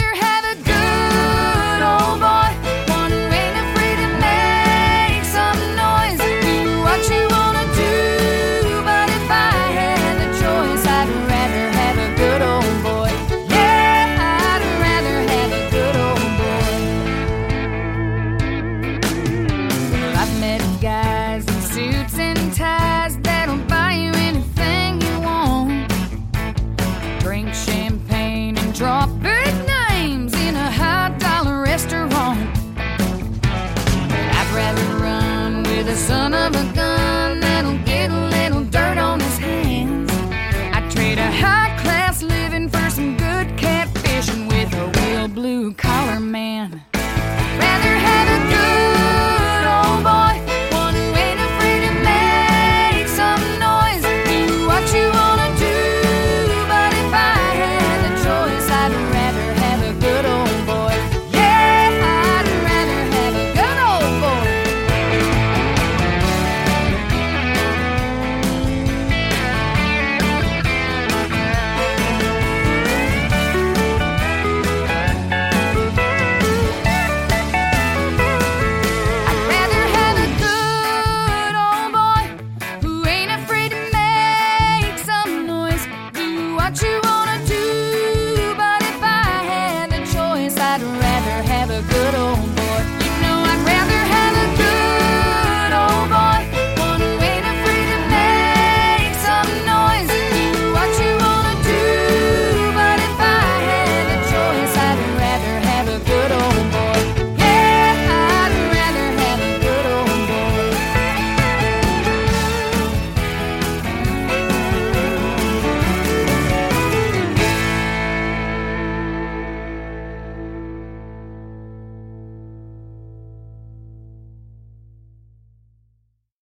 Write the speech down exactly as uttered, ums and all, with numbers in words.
rather have a good old boy, one who ain't afraid to make some noise, do what you wanna do. But if I had the choice, I'd rather have a good old boy. Yeah, I'd rather have a good old boy. Well, I've met guys in suits and ties that'll buy you anything you want, drink champagne and drop big names in a high-dollar restaurant. I'd rather run with a son of a gun